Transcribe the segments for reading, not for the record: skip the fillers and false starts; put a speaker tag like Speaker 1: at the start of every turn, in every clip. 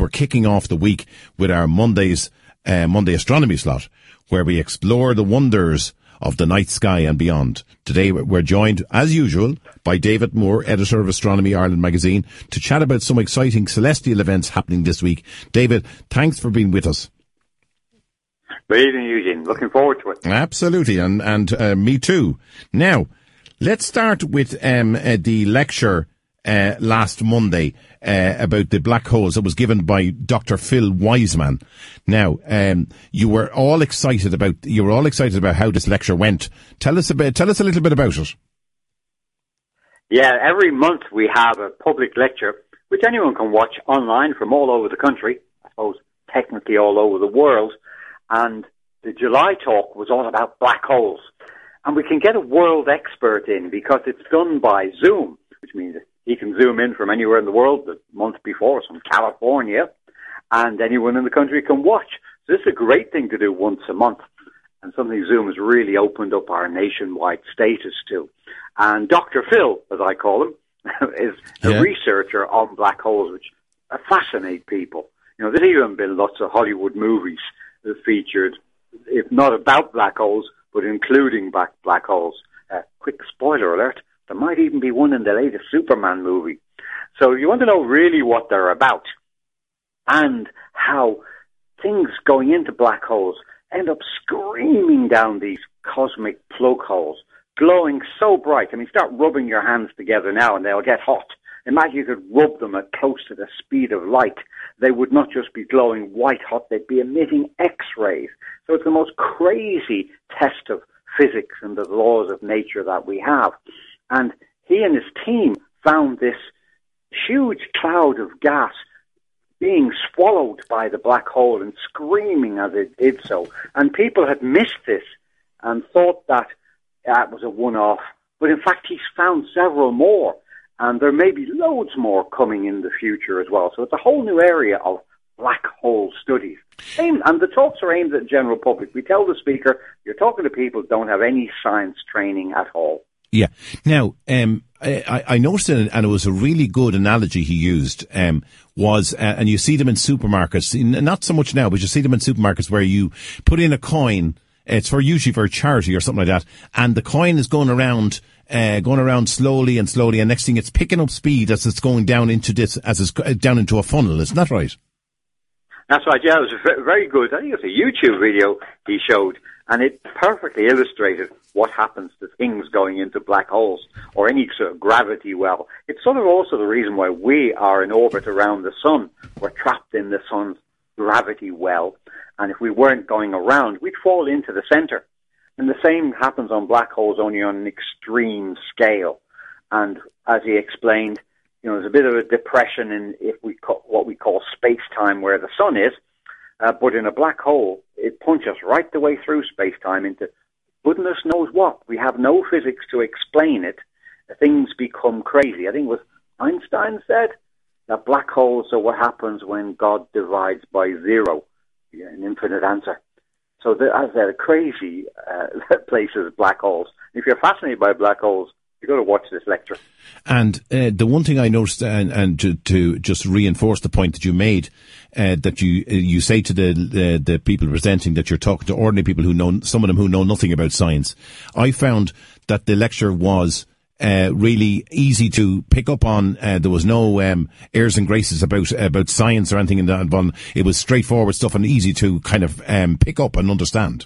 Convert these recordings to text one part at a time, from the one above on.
Speaker 1: we're kicking off the week with our Monday astronomy slot, where we explore the wonders of the night sky and beyond. Today we're joined, as usual, by David Moore, editor of Astronomy Ireland magazine, to chat about some exciting celestial events happening this week. David, thanks for being with us.
Speaker 2: Good evening, Eugene. Looking forward to it.
Speaker 1: Absolutely, and me too. Now, let's start with the lecture last Monday about the black holes that was given by Dr. Phil Wiseman. Now, you were all excited about how this lecture went. Tell us a little bit about it.
Speaker 2: Yeah, every month we have a public lecture which anyone can watch online from all over the country. I suppose technically all over the world. And the July talk was all about black holes. And we can get a world expert in because it's done by Zoom, which means he can zoom in from anywhere in the world the month before, from California, and anyone in the country can watch. So this is a great thing to do once a month, and something Zoom has really opened up our nationwide status to. And Dr. Phil, as I call him, is a researcher on black holes, which fascinate people. You know, there's even been lots of Hollywood movies that featured, if not about black holes, but including black holes. Quick spoiler alert, there might even be one in the latest Superman movie. So you want to know really what they're about and how things going into black holes end up screaming down these cosmic plug holes, glowing so bright. I mean, start rubbing your hands together now and they'll get hot. Imagine you could rub them at close to the speed of light. They would not just be glowing white hot, they'd be emitting X-rays. So it's the most crazy test of physics and the laws of nature that we have. And he and his team found this huge cloud of gas being swallowed by the black hole and screaming as it did so. And people had missed this and thought that that was a one-off. But in fact, he's found several more. And there may be loads more coming in the future as well. So it's a whole new area of black hole studies. And the talks are aimed at the general public. We tell the speaker, you're talking to people who don't have any science training at all.
Speaker 1: Yeah. Now, I noticed it, and it was a really good analogy he used, and you see them in supermarkets, not so much now, but you see them in supermarkets where you put in a coin, it's usually for a charity or something like that, and the coin is going around slowly, and next thing it's picking up speed as it's going down into down into a funnel. Isn't that right?
Speaker 2: That's right, yeah. It was very good. I think it was a YouTube video he showed, and it perfectly illustrated what happens to things going into black holes or any sort of gravity well. It's sort of also the reason why we are in orbit around the sun. We're trapped in the sun's gravity well, and if we weren't going around, we'd fall into the center. And the same happens on black holes, only on an extreme scale. And as he explained, you know, there's a bit of a depression in what we call space-time where the sun is, but in a black hole, it punches right the way through space-time into goodness knows what. We have no physics to explain it. Things become crazy. I think it was Einstein said that black holes are what happens when God divides by zero, an infinite answer. So as they're crazy places, black holes. If you're fascinated by black holes, you've got to watch this lecture.
Speaker 1: And the one thing I noticed, and to just reinforce the point that you made, that you say to the people presenting that you're talking to ordinary people who know, some of them who know nothing about science. I found that the lecture was really easy to pick up on. There was no airs and graces about science or anything in that. It was straightforward stuff and easy to kind of pick up and understand.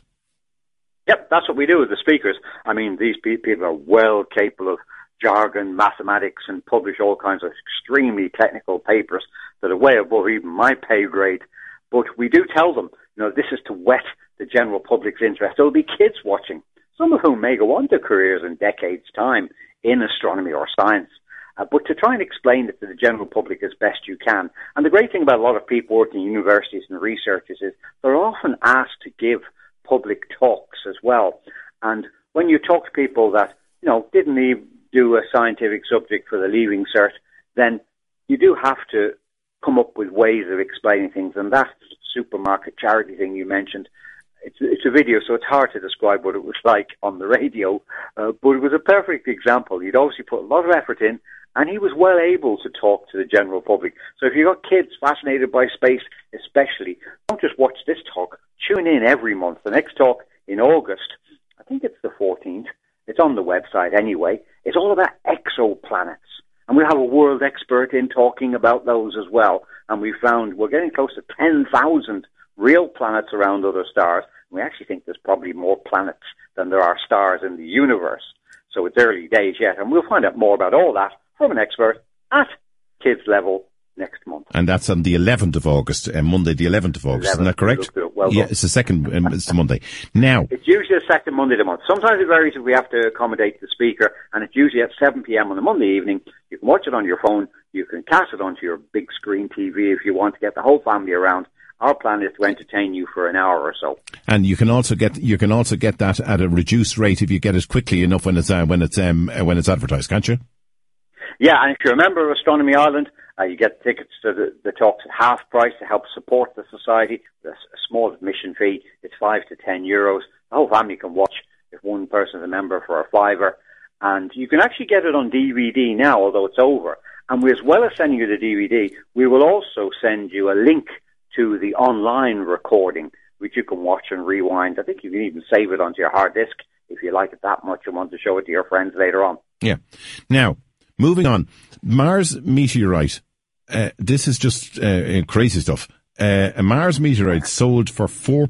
Speaker 2: Yep, that's what we do with the speakers. I mean, these people are well capable of jargon, mathematics, and publish all kinds of extremely technical papers that are way above even my pay grade. But we do tell them, you know, this is to whet the general public's interest. There'll be kids watching, some of whom may go on to careers in decades' time in astronomy or science. But to try and explain it to the general public as best you can. And the great thing about a lot of people working in universities and researchers is they're often asked to give public talks as well. And when you talk to people that, you know, didn't do a scientific subject for the Leaving Cert, then you do have to come up with ways of explaining things. And that supermarket charity thing you mentioned, it's a video, so it's hard to describe what it was like on the radio, but it was a perfect example. He'd obviously put a lot of effort in, and he was well able to talk to the general public. So if you've got kids fascinated by space, especially, don't just watch this talk. Tune in every month. The next talk in August, I think it's the 14th. It's on the website anyway. It's all about exoplanets. And we'll have a world expert in talking about those as well. And we found we're getting close to 10,000 real planets around other stars. We actually think there's probably more planets than there are stars in the universe. So it's early days yet. And we'll find out more about all that from an expert at Kids Level next month.
Speaker 1: And that's on the 11th of August, Monday the 11th of August, isn't that correct?
Speaker 2: Well
Speaker 1: yeah, it's the second, it's the Monday. Now,
Speaker 2: it's usually the second Monday of the month. Sometimes it varies if we have to accommodate the speaker, and it's usually at 7 p.m. on a Monday evening. You can watch it on your phone, you can cast it onto your big screen TV if you want to get the whole family around. Our plan is to entertain you for an hour or so.
Speaker 1: And you can also get that at a reduced rate if you get it quickly enough when it's advertised, can't you?
Speaker 2: Yeah, and if you're a member of Astronomy Ireland, you get tickets to the talks at half price to help support the society. There's a small admission fee. It's €5 to €10. The whole family can watch if one person is a member for a $5. And you can actually get it on DVD now, although it's over. And we, as well as sending you the DVD, we will also send you a link to the online recording, which you can watch and rewind. I think you can even save it onto your hard disk if you like it that much and want to show it to your friends later on.
Speaker 1: Yeah. Now, moving on, Mars meteorite. This is just crazy stuff. A Mars meteorite sold for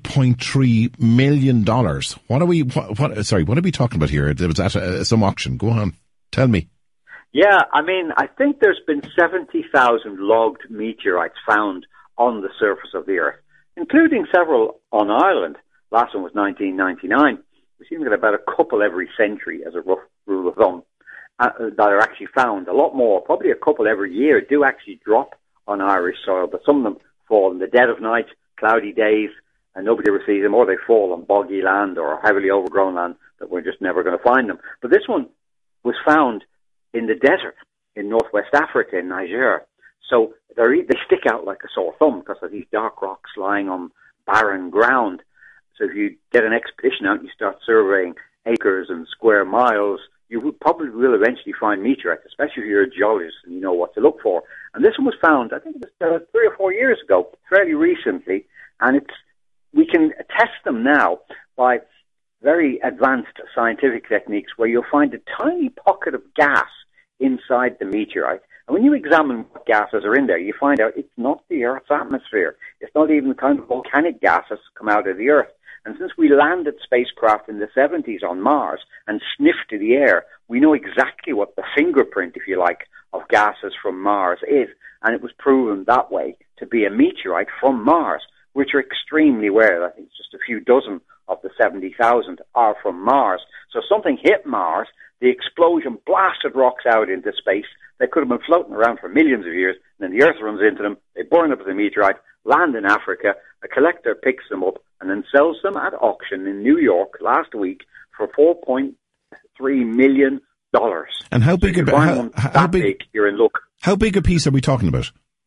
Speaker 1: $4.3 million. What are we talking about here? There was at some auction. Go on, tell me.
Speaker 2: Yeah, I mean, I think there's been 70,000 logged meteorites found on the surface of the Earth, including several on Ireland. Last one was 1999. We seem to get about a couple every century as a rough rule of thumb. That are actually found. A lot more, probably a couple every year, do actually drop on Irish soil, but some of them fall in the dead of night, cloudy days, and nobody ever sees them, or they fall on boggy land or heavily overgrown land that we're just never going to find them. But this one was found in the desert in northwest Africa, in Niger. So they stick out like a sore thumb because of these dark rocks lying on barren ground. So if you get an expedition out and you start surveying acres and square miles, you probably will eventually find meteorites, especially if you're a geologist and you know what to look for. And this one was found, I think it was 3 or 4 years ago, fairly recently, and we can test them now by very advanced scientific techniques where you'll find a tiny pocket of gas inside the meteorite. And when you examine what gases are in there, you find out it's not the Earth's atmosphere. It's not even the kind of volcanic gases come out of the Earth. And since we landed spacecraft in the 70s on Mars and sniffed the air, we know exactly what the fingerprint, if you like, of gases from Mars is. And it was proven that way to be a meteorite from Mars, which are extremely rare. I think it's just a few dozen of the 70,000 are from Mars. So something hit Mars, the explosion blasted rocks out into space. They could have been floating around for millions of years, and then the Earth runs into them, they burn up as a meteorite, land in Africa, a collector picks them up, and then sells them at auction in New York last week for $4.3 million.
Speaker 1: And how big? How big?
Speaker 2: You're in luck.
Speaker 1: How big a piece are we talking about?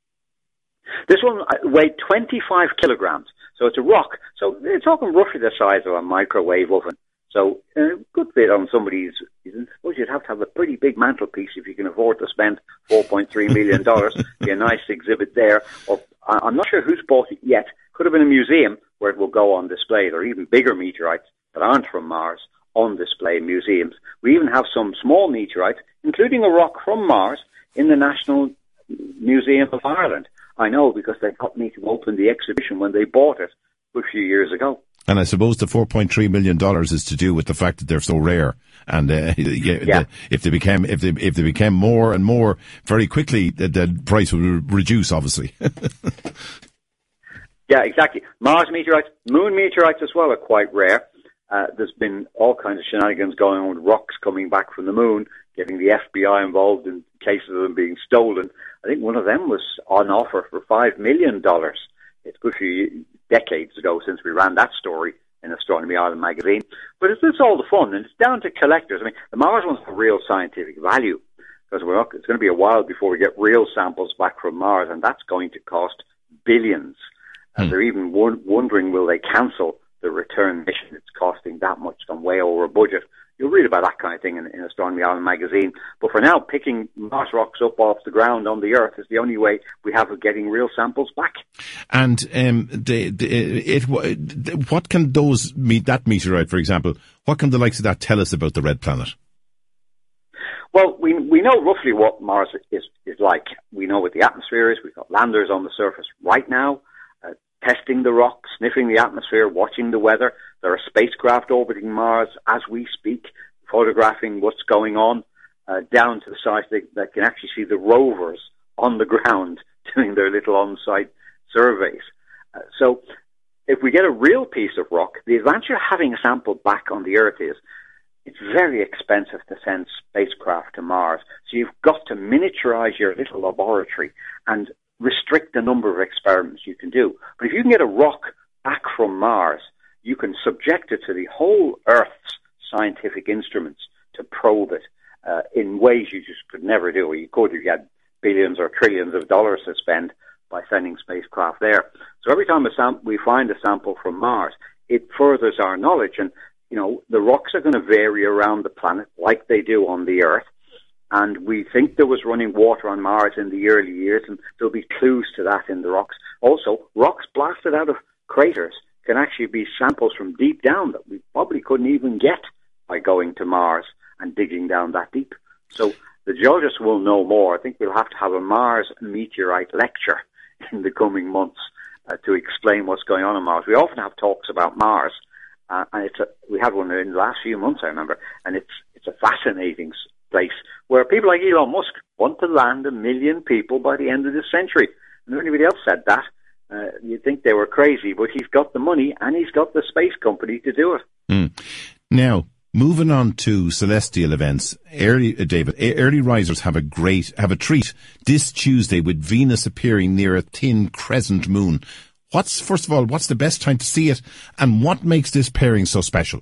Speaker 2: This one weighed 25 kilograms, so it's a rock. So they're talking roughly the size of a microwave oven. So a good bit on somebody's. I suppose you'd have to have a pretty big mantelpiece if you can afford to spend $4.3 million. Be a nice exhibit there. Or, I'm not sure who's bought it yet. Could have been a museum where it will go on display. There are even bigger meteorites that aren't from Mars on display in museums. We even have some small meteorites, including a rock from Mars, in the National Museum of Ireland. I know because they got me to open the exhibition when they bought it a few years ago.
Speaker 1: And I suppose the $4.3 million is to do with the fact that they're so rare. And if they became more and more very quickly, the price would reduce, obviously.
Speaker 2: Yeah, exactly. Mars meteorites, moon meteorites as well are quite rare. There's been all kinds of shenanigans going on with rocks coming back from the moon, getting the FBI involved in cases of them being stolen. I think one of them was on offer for $5 million. It's a good few decades ago since we ran that story in Astronomy Ireland magazine. But it's all the fun, and it's down to collectors. I mean, the Mars one's the real scientific value, because it's going to be a while before we get real samples back from Mars, and that's going to cost billions. And they're even wondering, will they cancel the the return mission is costing that much, gone way over budget. You'll read about that kind of thing in Astronomy Island magazine. But for now, picking Mars rocks up off the ground on the Earth is the only way we have of getting real samples back.
Speaker 1: And what can that meteorite, for example, what can the likes of that tell us about the red planet?
Speaker 2: Well, we know roughly what Mars is like. We know what the atmosphere is. We've got landers on the surface right now, testing the rock, sniffing the atmosphere, watching the weather. There are spacecraft orbiting Mars as we speak, photographing what's going on, down to the size that can actually see the rovers on the ground doing their little on-site surveys. So if we get a real piece of rock, the advantage of having a sample back on the Earth is it's very expensive to send spacecraft to Mars. So you've got to miniaturize your little laboratory and restrict the number of experiments you can do. But if you can get a rock back from Mars, you can subject it to the whole Earth's scientific instruments to probe it in ways you just could never do. Or you could if you had billions or trillions of dollars to spend by sending spacecraft there. So every time we find a sample from Mars, it furthers our knowledge. And, you know, the rocks are going to vary around the planet like they do on the Earth. And we think there was running water on Mars in the early years, and there'll be clues to that in the rocks. Also, rocks blasted out of craters can actually be samples from deep down that we probably couldn't even get by going to Mars and digging down that deep. So the geologists will know more. I think we'll have to have a Mars meteorite lecture in the coming months to explain what's going on Mars. We often have talks about Mars, and we had one in the last few months, I remember, and it's a fascinating place where people like Elon Musk want to land 1 million people by the end of this century. And if anybody else said that, you'd think they were crazy, but he's got the money and he's got the space company to do it.
Speaker 1: Now, moving on to celestial events, early risers have a treat this Tuesday with Venus appearing near a thin crescent moon. First of all, what's the best time to see it, and what makes this pairing so special?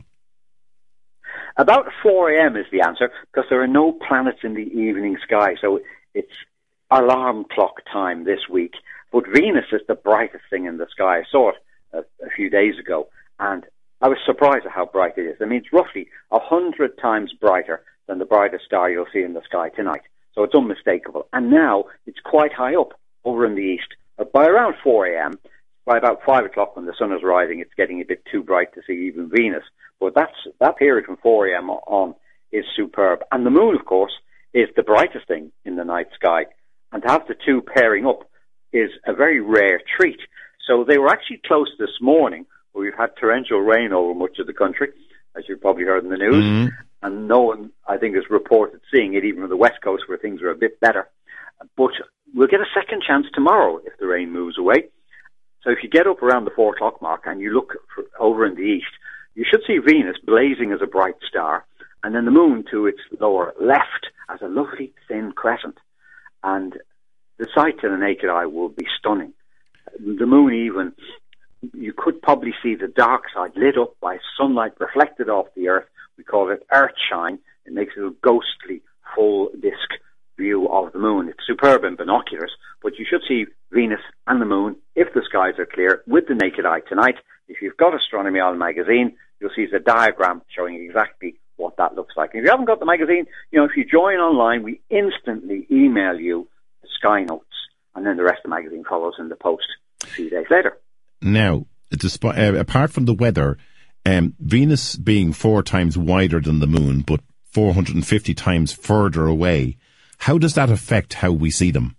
Speaker 2: About 4 a.m. is the answer, because there are no planets in the evening sky, so it's alarm clock time this week. But Venus is the brightest thing in the sky. I saw it a few days ago, and I was surprised at how bright it is. I mean, it's roughly 100 times brighter than the brightest star you'll see in the sky tonight. So it's unmistakable. And now it's quite high up over in the east. By around 4 a.m., by about 5 o'clock when the sun is rising, it's getting a bit too bright to see even Venus. But that period from 4 a.m. on is superb. And the moon, of course, is the brightest thing in the night sky. And to have the two pairing up is a very rare treat. So they were actually close this morning, where we've had torrential rain over much of the country, as you've probably heard in the news. Mm-hmm. And no one, I think, has reported seeing it, even on the West Coast, where things are a bit better. But we'll get a second chance tomorrow if the rain moves away. So if you get up around the 4 o'clock mark and you look over in the east, you should see Venus blazing as a bright star, and then the moon to its lower left as a lovely thin crescent. And the sight to the naked eye will be stunning. The moon even, you could probably see the dark side lit up by sunlight reflected off the Earth. We call it Earthshine. It makes a ghostly full disk view of the moon. It's superb in binoculars, but you should see Venus and the moon, if the skies are clear, with the naked eye tonight. If you've got Astronomy Island magazine, you'll see the diagram showing exactly what that looks like. And if you haven't got the magazine, if you join online, we instantly email you the sky notes, and then the rest of the magazine follows in the post a few days later.
Speaker 1: Now, apart from the weather, Venus being 4 times wider than the moon, but 450 times further away, how does that affect how we see them?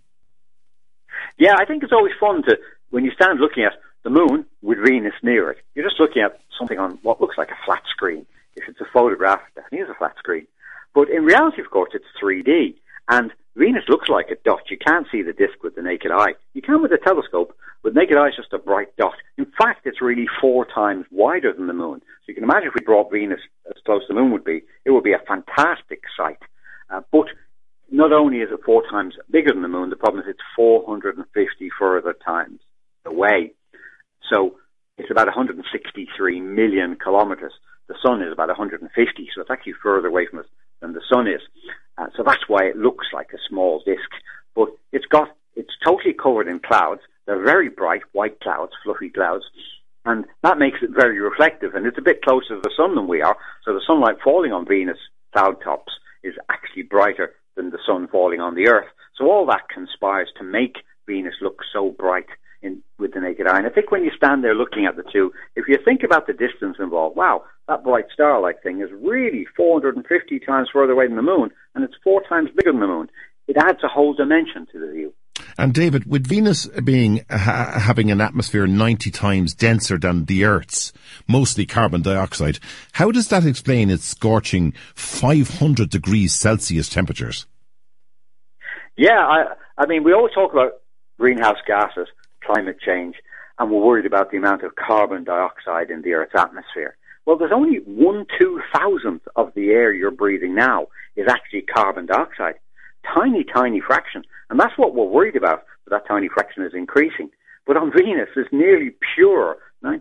Speaker 2: Yeah, I think it's always fun when you stand looking at the moon with Venus near it, you're just looking at something on what looks like a flat screen. If it's a photograph, it definitely is a flat screen. But in reality, of course, it's 3D. And Venus looks like a dot. You can't see the disk with the naked eye. You can with a telescope. With naked eye, it's just a bright dot. In fact, it's really 4 times wider than the moon. So you can imagine if we brought Venus as close as the moon would be, it would be a fantastic sight. But not only is it 4 times bigger than the moon, the problem is it's 450 further times away. So it's about 163 million kilometers. The sun is about 150, so it's actually further away from us than the sun is. So that's why it looks like a small disk. But it's totally covered in clouds. They're very bright white clouds, fluffy clouds. And that makes it very reflective, and it's a bit closer to the sun than we are, so the sunlight falling on Venus cloud tops is actually brighter than the sun falling on the Earth. So all that conspires to make Venus look so bright with the naked eye. And I think when you stand there looking at the two, if you think about the distance involved, wow, that bright star-like thing is really 450 times further away than the moon, and it's 4 times bigger than the moon. It adds a whole dimension to the view.
Speaker 1: And David, with Venus being having an atmosphere 90 times denser than the Earth's, mostly carbon dioxide, how does that explain its scorching 500 degrees Celsius temperatures?
Speaker 2: Yeah, I mean, we always talk about greenhouse gases, climate change, and we're worried about the amount of carbon dioxide in the Earth's atmosphere. Well, there's only 1/2000th of the air you're breathing now is actually carbon dioxide. Tiny, tiny fraction. And that's what we're worried about, that tiny fraction is increasing. But on Venus, it's nearly pure,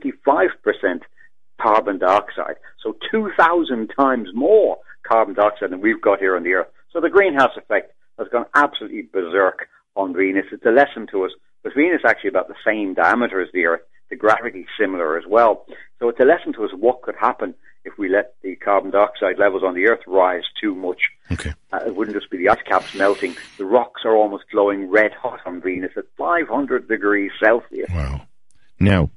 Speaker 2: 95% carbon dioxide. So 2,000 times more carbon dioxide than we've got here on the Earth. So the greenhouse effect has gone absolutely berserk on Venus. It's a lesson to us. But Venus is actually about the same diameter as the Earth. The gravity is similar as well. So it's a lesson to us what could happen if we let the carbon dioxide levels on the Earth rise too much.
Speaker 1: Okay.
Speaker 2: It wouldn't just be the ice caps melting. The rocks are almost glowing red hot on Venus at 500 degrees Celsius.
Speaker 1: Wow. Now,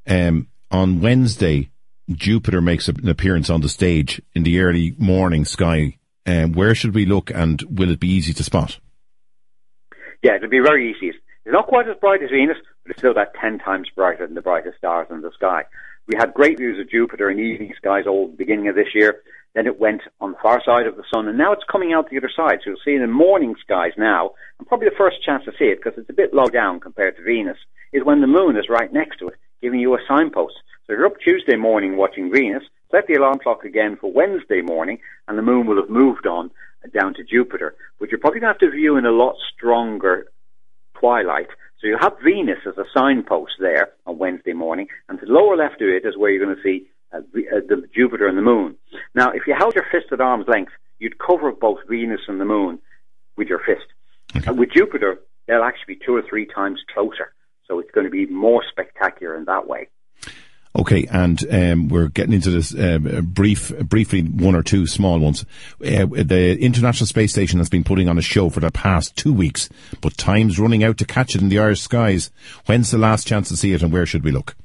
Speaker 1: on Wednesday, Jupiter makes an appearance on the stage in the early morning sky. Where should we look, and will it be easy to spot?
Speaker 2: Yeah, it'll be very easy. It's not quite as bright as Venus, but it's still about 10 times brighter than the brightest stars in the sky. We had great views of Jupiter in evening skies all the beginning of this year. Then it went on the far side of the sun, and now it's coming out the other side. So you'll see it in morning skies now, and probably the first chance to see it, because it's a bit low down compared to Venus, is when the moon is right next to it, giving you a signpost. So if you're up Tuesday morning watching Venus, set the alarm clock again for Wednesday morning, and the moon will have moved on down to Jupiter. But you're probably going to have to view in a lot stronger twilight. So you'll have Venus as a signpost there on Wednesday morning, and to the lower left of it is where you're going to see the Jupiter and the moon. Now, if you held your fist at arm's length, you'd cover both Venus and the moon with your fist.
Speaker 1: Okay.
Speaker 2: With Jupiter, they'll actually be 2 or 3 times closer, so it's going to be more spectacular in that way.
Speaker 1: Okay, and we're getting into this briefly, 1 or 2 small ones. The International Space Station has been putting on a show for the past 2 weeks, but time's running out to catch it in the Irish skies. When's the last chance to see it, and where should we look?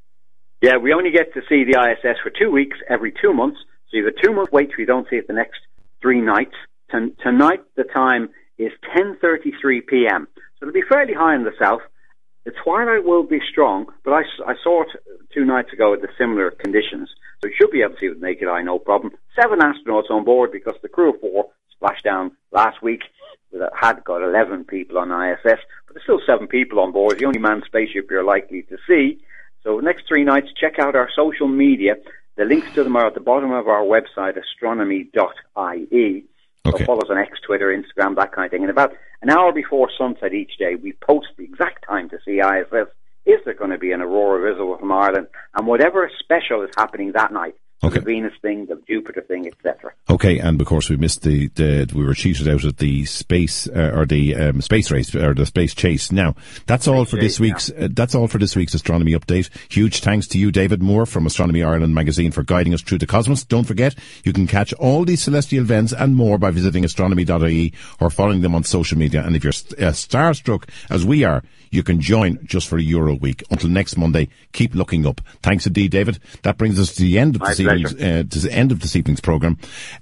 Speaker 2: Yeah, we only get to see the ISS for 2 weeks every 2 months, so you have a 2-month wait if you don't see it the next 3 nights. Tonight, the time is 10:33 p.m., so it'll be fairly high in the south. The twilight will be strong, but I saw it 2 nights ago at the similar conditions. So you should be able to see it with the naked eye, no problem. 7 astronauts on board because the crew of 4 splashed down last week. That had got 11 people on ISS, but there's still 7 people on board. The only manned spaceship you're likely to see. So the next 3 nights, check out our social media. The links to them are at the bottom of our website, astronomy.ie.
Speaker 1: Okay.
Speaker 2: So follow us on X, Twitter, Instagram, that kind of thing. And about an hour before sunset each day, we post the exact time to see ISS. Is there going to be an aurora visible from Ireland? And whatever special is happening that night.
Speaker 1: Okay.
Speaker 2: The Venus thing, the Jupiter thing, etc.
Speaker 1: Okay, and of course we missed we were cheated out at the space space race or the space chase. Now that's all for this week's astronomy update. Huge thanks to you, David Moore from Astronomy Ireland magazine, for guiding us through the cosmos. Don't forget, you can catch all these celestial events and more by visiting astronomy.ie or following them on social media. And if you're starstruck as we are, you can join just for €1 a week. Until next Monday, keep looking up. Thanks indeed, David. That brings us to the end of this evening's programme.